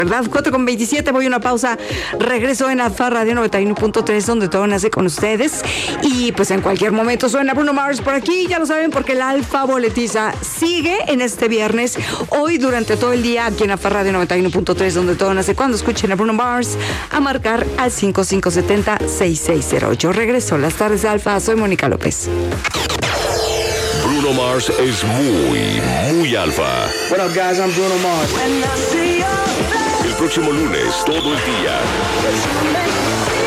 ¿verdad? 4:27, voy a una pausa. Regreso en Alfa Radio 91.3, donde todo nace con ustedes. Y pues en cualquier momento suena Bruno Mars por aquí. Ya lo saben, porque el Alfa Boletiza sigue en este viernes. Hoy, durante todo el día, aquí en Alfa Radio 91.3, donde todo nace. Cuando escuchen a Bruno Mars, a marcar al 5570-6608. Regreso, las tardes de Alfa. Soy Mónica López. Bruno Mars es muy alfa. What up, guys? I'm Bruno Mars. El próximo lunes, todo el día.